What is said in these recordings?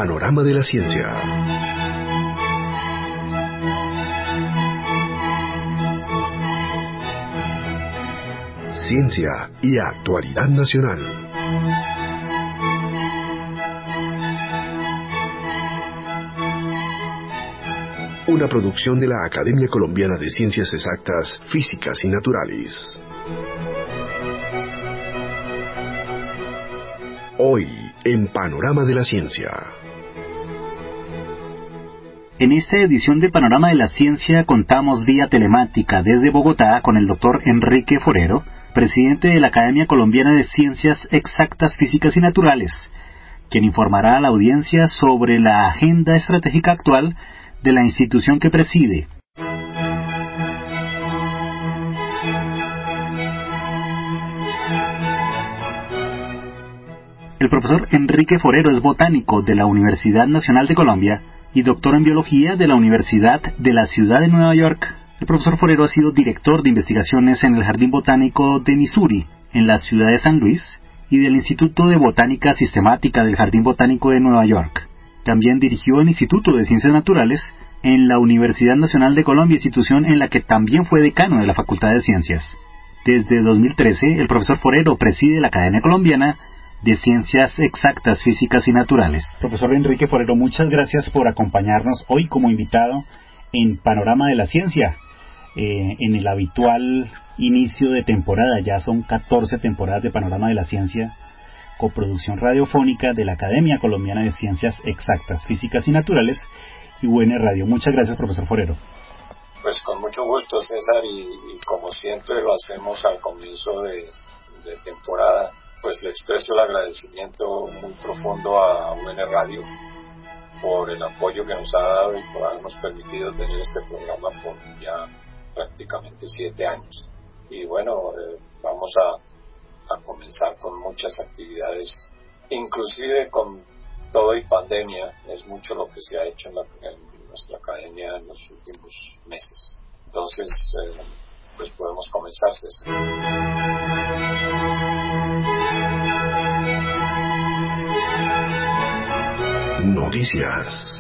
Panorama de la Ciencia. Ciencia y actualidad nacional. Una producción de la Academia Colombiana de Ciencias Exactas, Físicas y Naturales. Hoy, en Panorama de la Ciencia. En esta edición de Panorama de la Ciencia contamos vía telemática desde Bogotá con el doctor Enrique Forero, presidente de la Academia Colombiana de Ciencias Exactas, Físicas y Naturales, quien informará a la audiencia sobre la agenda estratégica actual de la institución que preside. El profesor Enrique Forero es botánico de la Universidad Nacional de Colombia y doctor en biología de la Universidad de la Ciudad de Nueva York. El profesor Forero ha sido director de investigaciones en el Jardín Botánico de Missouri, en la ciudad de San Luis, y del Instituto de Botánica Sistemática del Jardín Botánico de Nueva York. También dirigió el Instituto de Ciencias Naturales en la Universidad Nacional de Colombia, institución en la que también fue decano de la Facultad de Ciencias. Desde 2013, el profesor Forero preside la Academia Colombiana de Ciencias Exactas, Físicas y Naturales. Profesor Enrique Forero, muchas gracias por acompañarnos hoy como invitado en Panorama de la Ciencia, en el habitual inicio de temporada. Ya son 14 temporadas de Panorama de la Ciencia, coproducción radiofónica de la Academia Colombiana de Ciencias Exactas, Físicas y Naturales y UN Radio. Muchas gracias, profesor Forero. Pues con mucho gusto, César, y como siempre lo hacemos al comienzo de temporada, pues le expreso el agradecimiento muy profundo a UN Radio por el apoyo que nos ha dado y por habernos permitido tener este programa por ya prácticamente 7 años. Y bueno, vamos a comenzar con muchas actividades, inclusive con todo y pandemia. Es mucho lo que se ha hecho en nuestra academia en los últimos meses. Entonces, pues podemos comenzar, César. Noticias.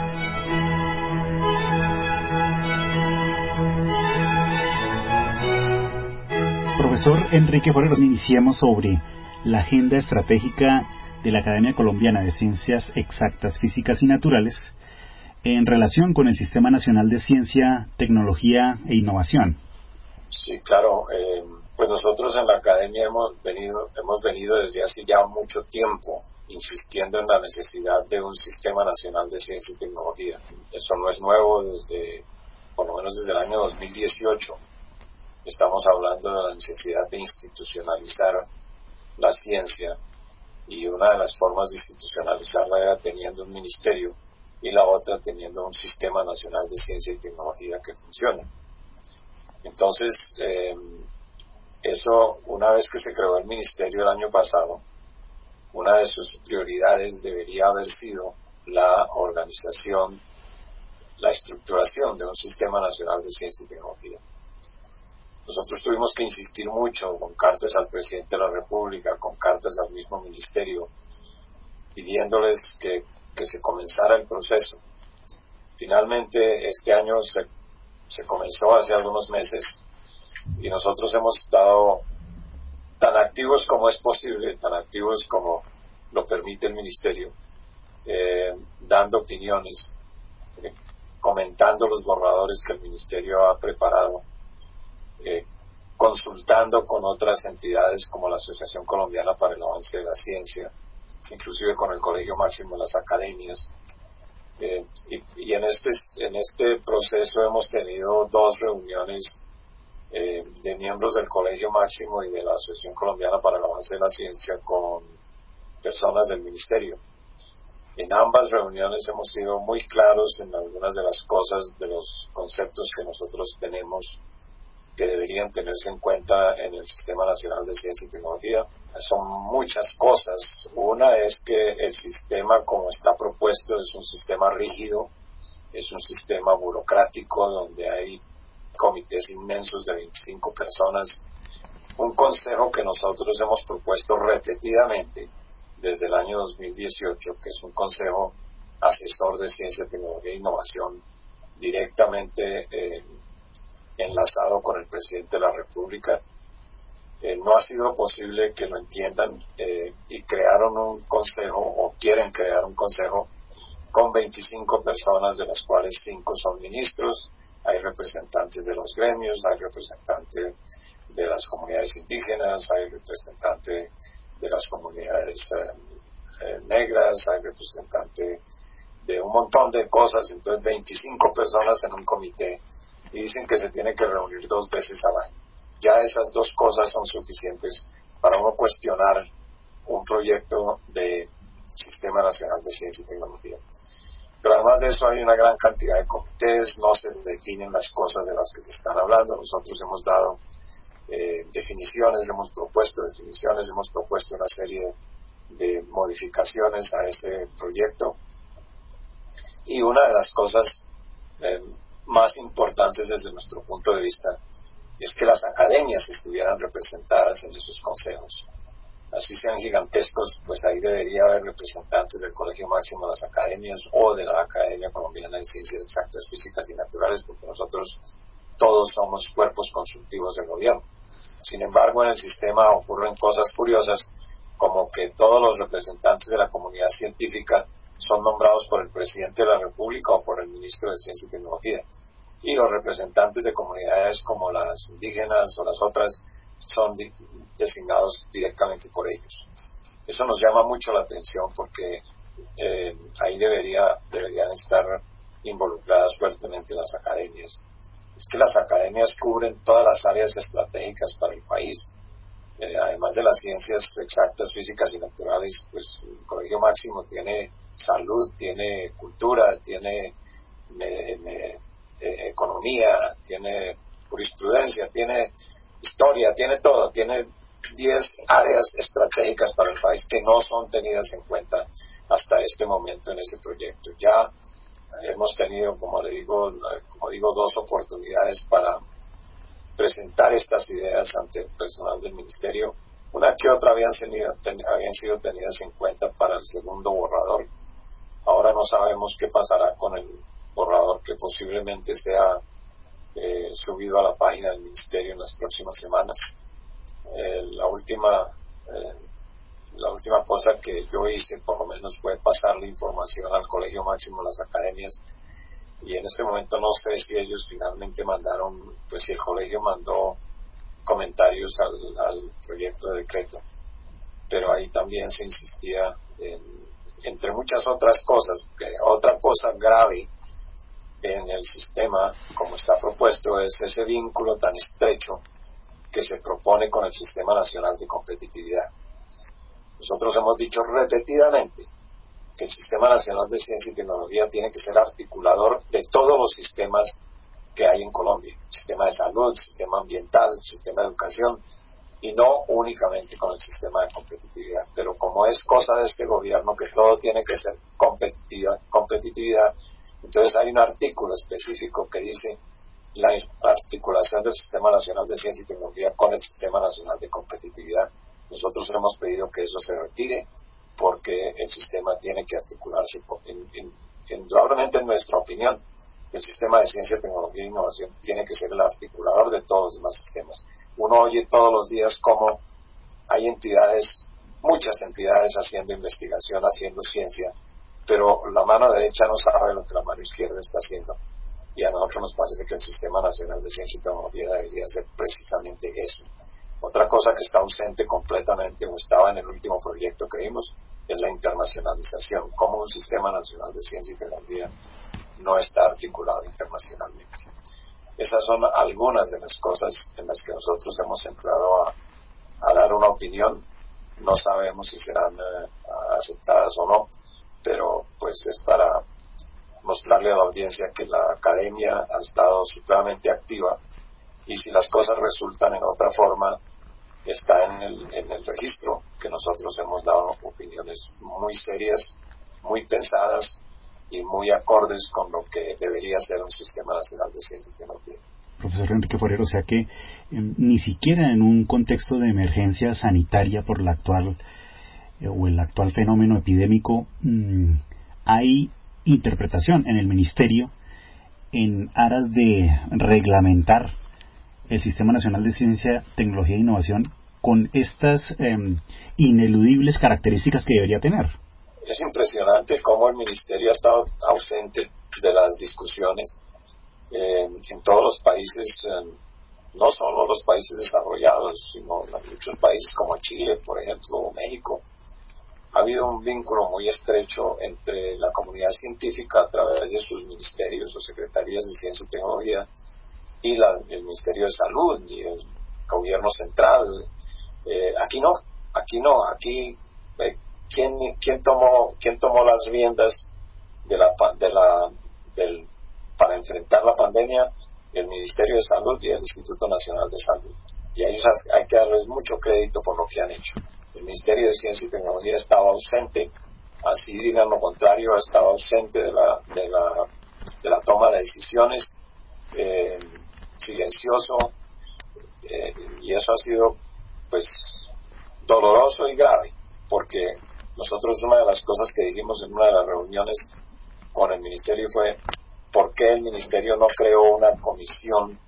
Profesor Enrique Forero, iniciemos sobre la agenda estratégica de la Academia Colombiana de Ciencias Exactas, Físicas y Naturales en relación con el Sistema Nacional de Ciencia, Tecnología e Innovación. Sí, claro. Pues nosotros en la Academia hemos venido desde hace ya mucho tiempo insistiendo en la necesidad de un Sistema Nacional de Ciencia y Tecnología. Eso no es nuevo, por lo menos desde el año 2018. Estamos hablando de la necesidad de institucionalizar la ciencia, y una de las formas de institucionalizarla era teniendo un ministerio y la otra teniendo un Sistema Nacional de Ciencia y Tecnología que funcione. Entonces, eso, una vez que se creó el ministerio el año pasado, una de sus prioridades debería haber sido la organización, la estructuración de un Sistema Nacional de Ciencia y Tecnología. Nosotros tuvimos que insistir mucho con cartas al presidente de la República, con cartas al mismo ministerio, pidiéndoles que se comenzara el proceso. Finalmente, este año se comenzó hace algunos meses y nosotros hemos estado tan activos como es posible, tan activos como lo permite el ministerio, dando opiniones, comentando los borradores que el ministerio ha preparado, consultando con otras entidades como la Asociación Colombiana para el Avance de la Ciencia, inclusive con el Colegio Máximo de las Academias. Y en este proceso hemos tenido 2 reuniones de miembros del Colegio Máximo y de la Asociación Colombiana para el Avance de la Ciencia con personas del Ministerio. En ambas reuniones hemos sido muy claros en algunas de las cosas, de los conceptos que nosotros tenemos que deberían tenerse en cuenta en el Sistema Nacional de Ciencia y Tecnología. Son muchas cosas. Una es que el sistema como está propuesto es un sistema rígido, es un sistema burocrático donde hay comités inmensos de 25 personas, un consejo que nosotros hemos propuesto repetidamente desde el año 2018, que es un consejo asesor de ciencia, tecnología e innovación directamente enlazado con el presidente de la República. No ha sido posible que lo entiendan y crearon un consejo, o quieren crear un consejo con 25 personas, de las cuales 5 son ministros. Hay representantes de los gremios, hay representantes de las comunidades indígenas, hay representantes de las comunidades negras, hay representantes de un montón de cosas. Entonces 25 personas en un comité, y dicen que se tiene que reunir 2 veces al año. Ya esas 2 cosas son suficientes para uno cuestionar un proyecto de Sistema Nacional de Ciencia y Tecnología. Pero además de eso hay una gran cantidad de comités, no se definen las cosas de las que se están hablando. Nosotros hemos dado definiciones, hemos propuesto una serie de modificaciones a ese proyecto, y una de las cosas más importantes desde nuestro punto de vista es que las academias estuvieran representadas en esos consejos. Así sean gigantescos, pues ahí debería haber representantes del Colegio Máximo de las Academias o de la Academia Colombiana de Ciencias Exactas, Físicas y Naturales, porque nosotros todos somos cuerpos consultivos del gobierno. Sin embargo, en el sistema ocurren cosas curiosas, como que todos los representantes de la comunidad científica son nombrados por el presidente de la República o por el ministro de Ciencia y Tecnología, y los representantes de comunidades como las indígenas o las otras son designados directamente por ellos. Eso nos llama mucho la atención, porque ahí deberían estar involucradas fuertemente las academias. Es que las academias cubren todas las áreas estratégicas para el país. Además de las ciencias exactas, físicas y naturales, pues el Colegio Máximo tiene salud, tiene cultura, tiene economía, tiene jurisprudencia, tiene historia, tiene todo, tiene 10 áreas estratégicas para el país que no son tenidas en cuenta hasta este momento en ese proyecto. Ya hemos tenido, como digo, 2 oportunidades para presentar estas ideas ante el personal del ministerio. Una que otra habían sido tenidas en cuenta para el segundo borrador. Ahora no sabemos qué pasará con el borrador que posiblemente sea subido a la página del ministerio en las próximas semanas. La última cosa que yo hice, por lo menos, fue pasar la información al Colegio Máximo de las Academias, y en este momento no sé si ellos finalmente mandaron, pues si el colegio mandó comentarios al proyecto de decreto, pero ahí también se insistía entre muchas otras cosas, que otra cosa grave en el sistema como está propuesto es ese vínculo tan estrecho que se propone con el Sistema Nacional de Competitividad. Nosotros hemos dicho repetidamente que el Sistema Nacional de Ciencia y Tecnología tiene que ser articulador de todos los sistemas que hay en Colombia: sistema de salud, sistema ambiental, sistema de educación, y no únicamente con el sistema de competitividad. Pero como es cosa de este gobierno que todo tiene que ser competitividad, entonces hay un artículo específico que dice la articulación del Sistema Nacional de Ciencia y Tecnología con el Sistema Nacional de Competitividad. Nosotros hemos pedido que eso se retire, porque el sistema tiene que articularse, indudablemente, en nuestra opinión, el sistema de ciencia, tecnología e innovación tiene que ser el articulador de todos los demás sistemas. Uno oye todos los días cómo hay muchas entidades haciendo investigación, haciendo ciencia, pero la mano derecha no sabe lo que la mano izquierda está haciendo, y a nosotros nos parece que el Sistema Nacional de Ciencia y Tecnología debería ser precisamente eso. Otra cosa que está ausente completamente, o estaba en el último proyecto que vimos, es la internacionalización. Cómo un Sistema Nacional de Ciencia y Tecnología no está articulado internacionalmente. Esas son algunas de las cosas en las que nosotros hemos entrado a dar una opinión. No sabemos si serán aceptadas o no, pero pues es para mostrarle a la audiencia que la academia ha estado supremamente activa, y si las cosas resultan en otra forma, está en el registro que nosotros hemos dado opiniones muy serias, muy pensadas y muy acordes con lo que debería ser un Sistema Nacional de Ciencia y Tecnología. Profesor Enrique Forero, o sea que ni siquiera en un contexto de emergencia sanitaria por el actual fenómeno epidémico hay interpretación en el ministerio en aras de reglamentar el Sistema Nacional de Ciencia, Tecnología e Innovación con estas ineludibles características que debería tener? Es impresionante cómo el ministerio ha estado ausente de las discusiones en todos los países, no solo los países desarrollados, sino en muchos países como Chile, por ejemplo, o México. Ha habido un vínculo muy estrecho entre la comunidad científica a través de sus ministerios o secretarías de ciencia y tecnología y el Ministerio de Salud y el gobierno central. Aquí ¿quién tomó las riendas para enfrentar la pandemia? El Ministerio de Salud y el Instituto Nacional de Salud. Y a ellos hay que darles mucho crédito por lo que han hecho. El Ministerio de Ciencia y Tecnología estaba ausente, así digan lo contrario, estaba ausente de la toma de decisiones, silencioso, y eso ha sido pues doloroso y grave, porque nosotros una de las cosas que dijimos en una de las reuniones con el ministerio fue ¿por qué el ministerio no creó una comisión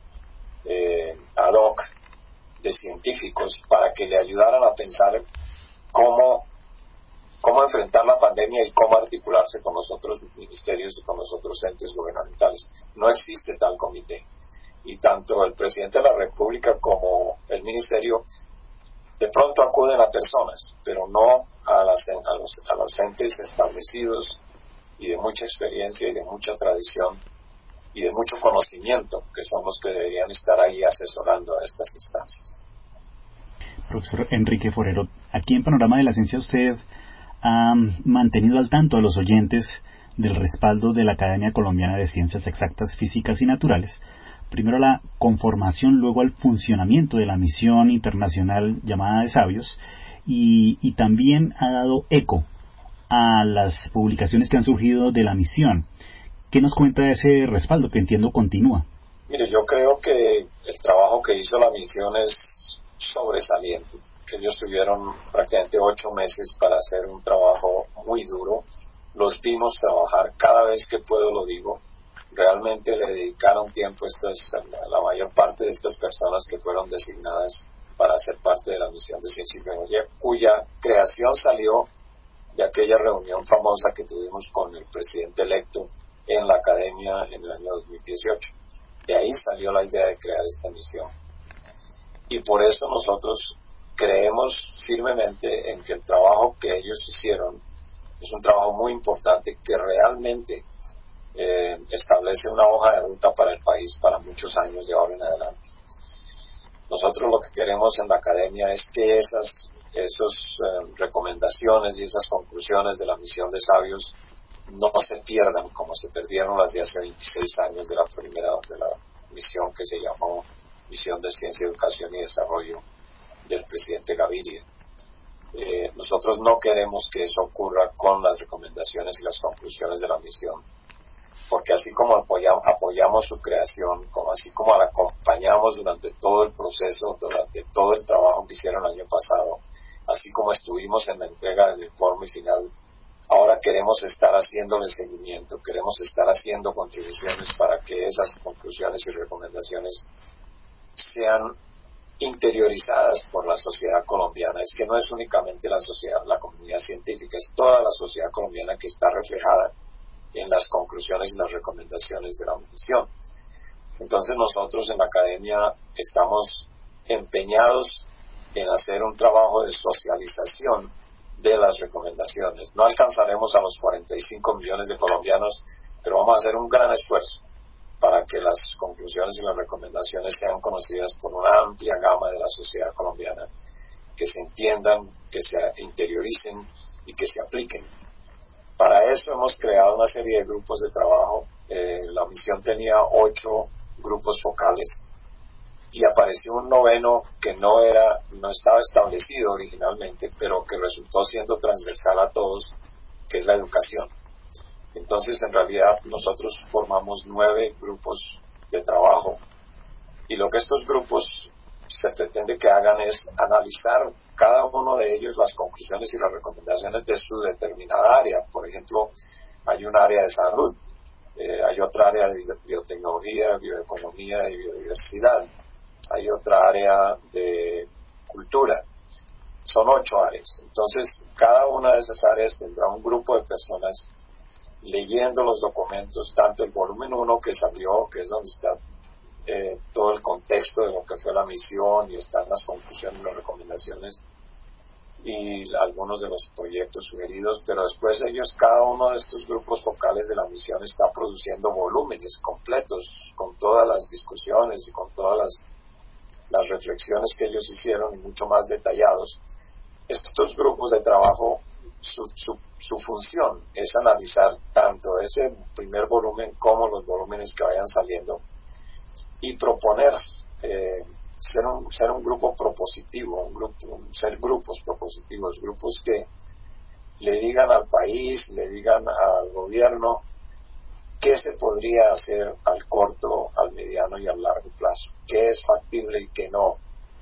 ad hoc de científicos para que le ayudaran a pensar cómo enfrentar la pandemia y cómo articularse con los otros ministerios y con los otros entes gubernamentales? No existe tal comité, y tanto el presidente de la República como el ministerio de pronto acuden a personas, pero no a los entes establecidos y de mucha experiencia y de mucha tradición y de mucho conocimiento, que son los que deberían estar ahí asesorando a estas instancias. Profesor Enrique Forero, aquí en Panorama de la Ciencia usted ha mantenido al tanto a los oyentes del respaldo de la Academia Colombiana de Ciencias Exactas, Físicas y Naturales, primero a la conformación, luego al funcionamiento de la misión internacional llamada de Sabios, y también ha dado eco a las publicaciones que han surgido de la misión. ¿Qué nos cuenta de ese respaldo que entiendo continúa? Mire, yo creo que el trabajo que hizo la misión es sobresaliente. Ellos tuvieron prácticamente 8 meses para hacer un trabajo muy duro. Los vimos trabajar, cada vez que puedo lo digo. Realmente le dedicaron tiempo la mayor parte de estas personas que fueron designadas para ser parte de la misión de ciencia y tecnología, cuya creación salió de aquella reunión famosa que tuvimos con el presidente electo en la academia en el año 2018. De ahí salió la idea de crear esta misión. Y por eso nosotros creemos firmemente en que el trabajo que ellos hicieron es un trabajo muy importante que realmente establece una hoja de ruta para el país para muchos años de ahora en adelante. Nosotros lo que queremos en la academia es que esas recomendaciones y esas conclusiones de la misión de Sabios no se pierdan como se perdieron las de hace 26 años de la misión que se llamó Misión de Ciencia, Educación y Desarrollo del presidente Gaviria. Nosotros no queremos que eso ocurra con las recomendaciones y las conclusiones de la misión, porque así como apoyamos su creación, así como la acompañamos durante todo el proceso, durante todo el trabajo que hicieron el año pasado, así como estuvimos en la entrega del informe final, ahora queremos estar haciéndole seguimiento, queremos estar haciendo contribuciones para que esas conclusiones y recomendaciones sean interiorizadas por la sociedad colombiana. Es que no es únicamente la comunidad científica, es toda la sociedad colombiana que está reflejada en las conclusiones y las recomendaciones de la misión. Entonces nosotros en la academia estamos empeñados en hacer un trabajo de socialización de las recomendaciones. No alcanzaremos a los 45 millones de colombianos, pero vamos a hacer un gran esfuerzo para que las conclusiones y las recomendaciones sean conocidas por una amplia gama de la sociedad colombiana, que se entiendan, que se interioricen y que se apliquen. Para eso hemos creado una serie de grupos de trabajo. La misión tenía 8 grupos focales y apareció un 9º que no estaba establecido originalmente, pero que resultó siendo transversal a todos, que es la educación. Entonces, en realidad, nosotros formamos 9 grupos de trabajo, y lo que estos grupos se pretende que hagan es analizar cada uno de ellos las conclusiones y las recomendaciones de su determinada área. Por ejemplo, hay un área de salud, hay otra área de biotecnología, bioeconomía y biodiversidad, hay otra área de cultura. Son 8 áreas. Entonces, cada una de esas áreas tendrá un grupo de personas leyendo los documentos, tanto el volumen 1 que salió, que es donde está todo el contexto de lo que fue la misión y están las conclusiones y las recomendaciones y algunos de los proyectos sugeridos, pero después ellos, cada uno de estos grupos focales de la misión está produciendo volúmenes completos con todas las discusiones y con todas las reflexiones que ellos hicieron y mucho más detallados. Estos grupos de trabajo, su función es analizar tanto ese primer volumen como los volúmenes que vayan saliendo y proponer ser un grupo propositivo, ser grupos propositivos, grupos que le digan al país, le digan al gobierno qué se podría hacer al corto, al mediano y al largo plazo, qué es factible y qué no.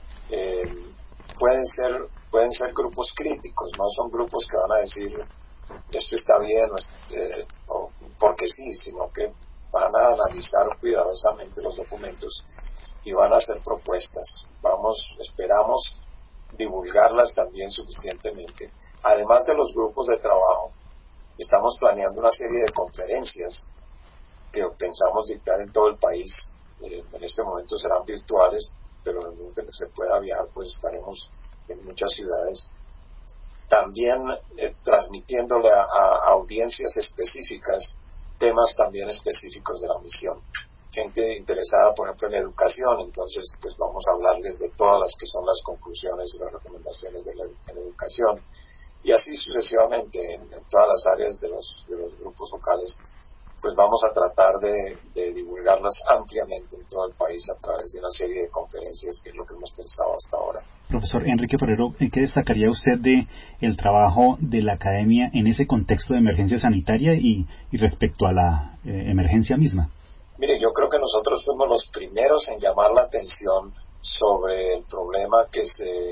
Pueden ser grupos críticos, no son grupos que van a decir esto está bien o porque sí, sino que van a analizar cuidadosamente los documentos y van a hacer propuestas. Esperamos divulgarlas también suficientemente. Además de los grupos de trabajo, estamos planeando una serie de conferencias que pensamos dictar en todo el país. En este momento serán virtuales, pero en el momento que se pueda viajar, pues estaremos en muchas ciudades. También transmitiéndole a audiencias específicas temas también específicos de la misión. Gente interesada, por ejemplo, en educación, entonces pues vamos a hablarles de todas las que son las conclusiones y las recomendaciones de la educación. Y así sucesivamente en todas las áreas de los grupos locales, pues vamos a tratar de divulgarlas ampliamente en todo el país a través de una serie de conferencias, que es lo que hemos pensado hasta ahora. Profesor Enrique Forero, ¿qué destacaría usted de el trabajo de la academia en ese contexto de emergencia sanitaria y respecto a la emergencia misma? Mire, yo creo que nosotros fuimos los primeros en llamar la atención sobre el problema que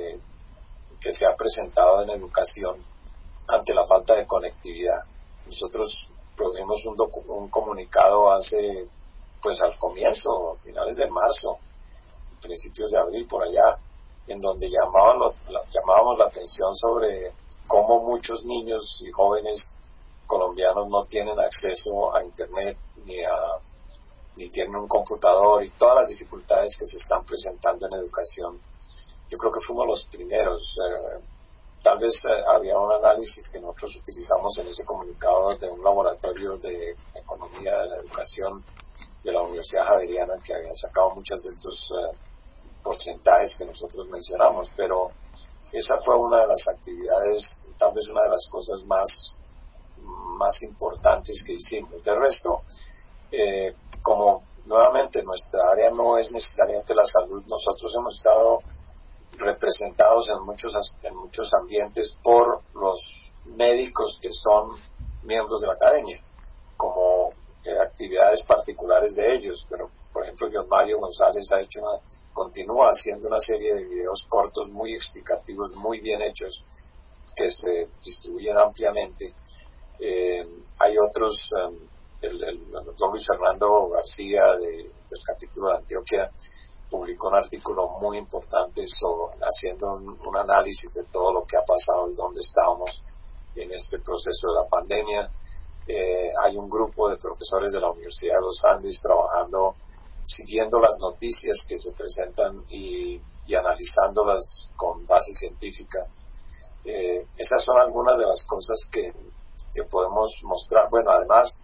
se ha presentado en educación ante la falta de conectividad. Nosotros produjimos un comunicado pues al comienzo, a finales de marzo, principios de abril, por allá, en donde llamábamos la atención sobre cómo muchos niños y jóvenes colombianos no tienen acceso a internet ni tienen un computador y todas las dificultades que se están presentando en educación. Yo creo que fuimos los primeros. Tal vez había un análisis que nosotros utilizamos en ese comunicado de un laboratorio de economía de la educación de la Universidad Javeriana que había sacado muchos de estos porcentajes que nosotros mencionamos, pero esa fue una de las actividades, tal vez una de las cosas más importantes que hicimos. De resto, como nuevamente nuestra área no es necesariamente la salud, nosotros hemos estado representados en muchos ambientes por los médicos que son miembros de la academia, como actividades particulares de ellos. Pero, por ejemplo, John Mario González continúa haciendo una serie de videos cortos muy explicativos, muy bien hechos, que se distribuyen ampliamente. Hay otros, el doctor Luis Fernando García del capítulo de Antioquia publicó un artículo muy importante haciendo un análisis de todo lo que ha pasado y dónde estábamos en este proceso de la pandemia. Hay un grupo de profesores de la Universidad de los Andes trabajando, siguiendo las noticias que se presentan y analizándolas con base científica. Esas son algunas de las cosas que podemos mostrar. Bueno, además,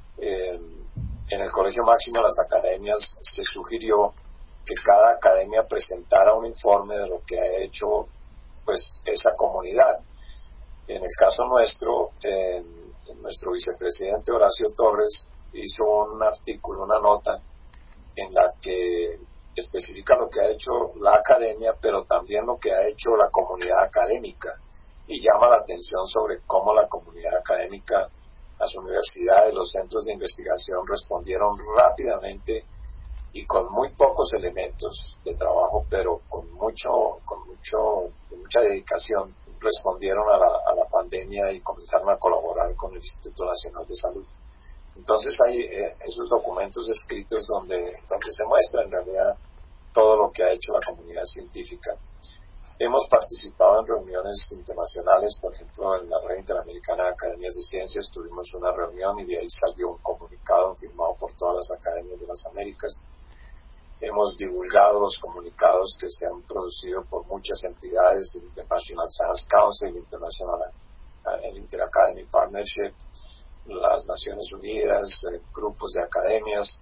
en el Colegio Máximo de las Academias se sugirió que cada academia presentara un informe de lo que ha hecho pues esa comunidad. En el caso nuestro, nuestro vicepresidente Horacio Torres hizo un artículo, una nota en la que especifica lo que ha hecho la academia, pero también lo que ha hecho la comunidad académica, y llama la atención sobre cómo la comunidad académica, las universidades, los centros de investigación respondieron rápidamente y con muy pocos elementos de trabajo, pero con mucha dedicación, respondieron a la pandemia y comenzaron a colaborar con el Instituto Nacional de Salud. Entonces hay esos documentos escritos donde se muestra en realidad todo lo que ha hecho la comunidad científica. Hemos participado en reuniones internacionales, por ejemplo, en la Red Interamericana de Academias de Ciencias tuvimos una reunión y de ahí salió un comunicado firmado por todas las academias de las Américas. Hemos divulgado los comunicados que se han producido por muchas entidades, el International Science Council, el Inter-Academy Partnership, las Naciones Unidas, grupos de academias.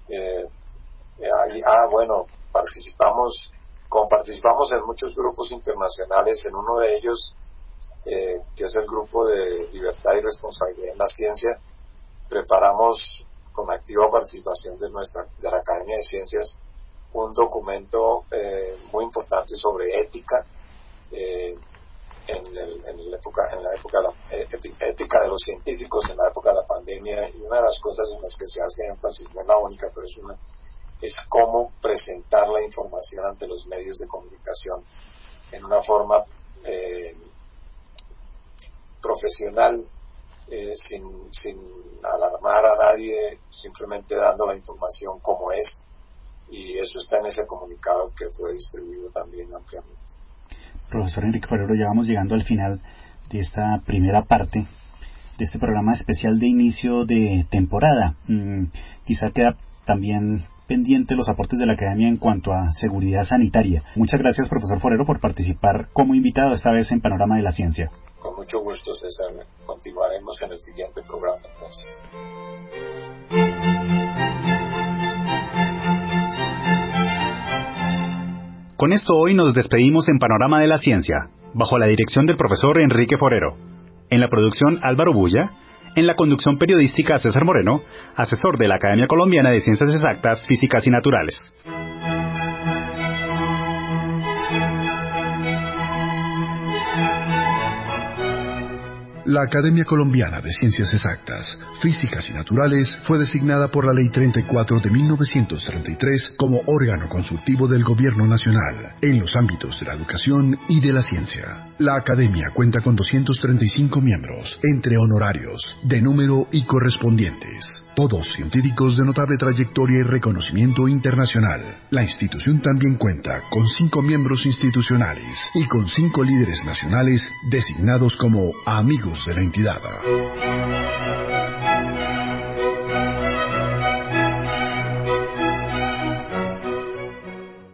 Participamos en muchos grupos internacionales, en uno de ellos, que es el Grupo de Libertad y Responsabilidad en la Ciencia, preparamos con activa participación de la Academia de Ciencias un documento muy importante sobre ética en la ética de los científicos en la época de la pandemia, y una de las cosas en las que se hace énfasis, no es la única, pero es cómo presentar la información ante los medios de comunicación en una forma profesional, sin alarmar a nadie, simplemente dando la información como es, y eso está en ese comunicado que fue distribuido también ampliamente. Profesor Enrique Forero, ya vamos llegando al final de esta primera parte de este programa especial de inicio de temporada. Quizá queda también pendiente los aportes de la Academia en cuanto a seguridad sanitaria. Muchas gracias, profesor Forero, por participar como invitado esta vez en Panorama de la Ciencia. Con mucho gusto, César. Continuaremos en el siguiente programa, entonces. Con esto hoy nos despedimos en Panorama de la Ciencia, bajo la dirección del profesor Enrique Forero. En la producción, Álvaro Bulla. En la conducción periodística, César Moreno, asesor de la Academia Colombiana de Ciencias Exactas, Físicas y Naturales. La Academia Colombiana de Ciencias Exactas, Físicas y Naturales fue designada por la Ley 34 de 1933 como órgano consultivo del Gobierno Nacional en los ámbitos de la educación y de la ciencia. La Academia cuenta con 235 miembros, entre honorarios, de número y correspondientes, todos científicos de notable trayectoria y reconocimiento internacional. La institución también cuenta con 5 miembros institucionales y con 5 líderes nacionales designados como amigos de la entidad.